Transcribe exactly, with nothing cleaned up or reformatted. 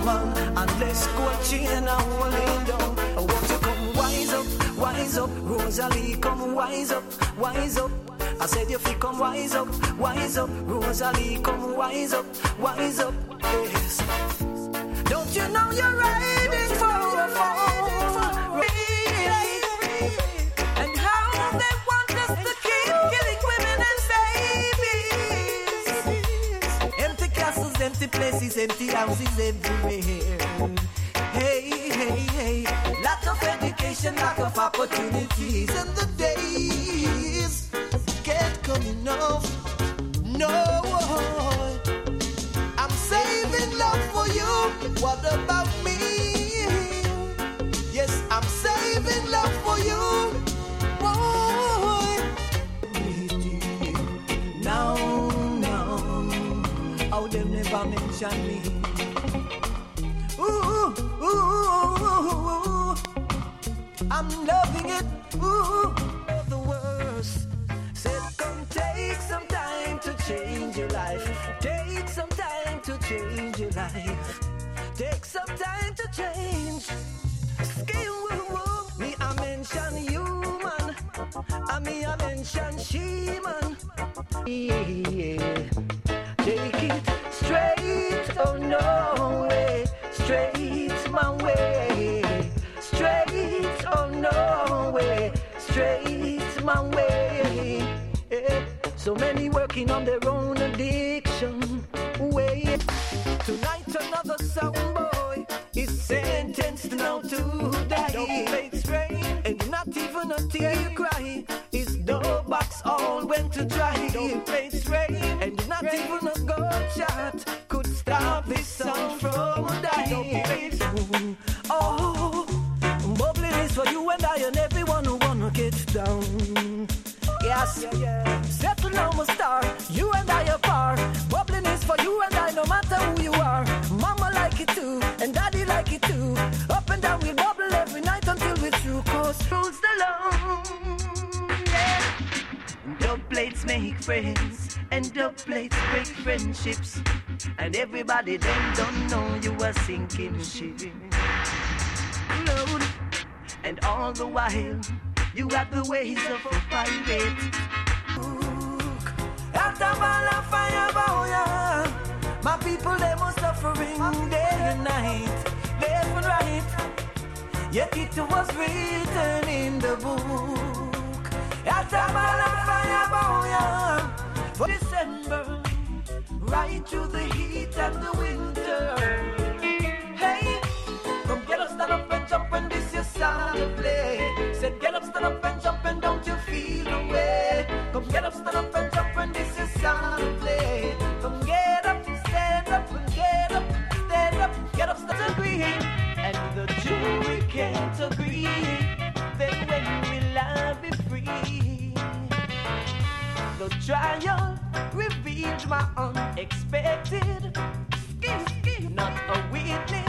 woman, and let's go chain and holding down. I want you come wise up, wise up, Rosalie, come wise up, wise up. I said you feel come wise up, wise up, Rosalie, come wise up, wise up. Yes. Don't you know you're riding for a fall? And how they want us to keep killing women and babies. Empty castles, empty places, empty houses everywhere. Hey, hey, hey. Lack of education, lack of opportunities, and the days can't come enough. No. I'm saving love for you. What about me? Yes, I'm saving love for you. Boy. No, no. Oh, they never mention me. Ooh, ooh, ooh, ooh. I'm loving it. Ooh, the worst. Said, come take some time to change your life. Take some time to change your life. Take some time to change. Skin woo woo. Me I mention human. I me I mention she man. Yeah. Take it straight. Oh no way. Straight my way. Straight. Oh no way. Straight my way. Yeah. So many working on their own addiction. Wait. Tonight another sound boy is sentenced now to die. Don't play straight, and not even a tear you cry. His door box all went to dry. Don't play straight, and not even a gunshot could stop this sound from dying. Don't play straight. Oh, bubbling is for you and I and everyone who wanna get down. Yes, yeah, yeah. Settle now, my star. You and I are par. Bubbling is for you and I, no matter who you are. Mama like it too, and daddy like it too. Up and down, we bubble every night until we're through. Cause rules the long. Yeah. Dub plates make friends, and dub plates break friendships. And everybody then don't know you are sinking ship. Load. And all the while, you got the ways of a pirate. Look, after all of fire, boy, my people, they must suffering day and night, left and right. Yet it was written in the book. After all of fire, boy, for December, right through the heat and the winter. Hey, come get up, stand up and jump and this your song to play. Said get up, stand up and jump and don't you feel the way. Come get up, stand up and jump and this your song to play. Come get up, stand up and get up, stand up, get up, stand agree. And the jury can't agree. Then when will I be free? The trial revealed my unexpected. Not a witness.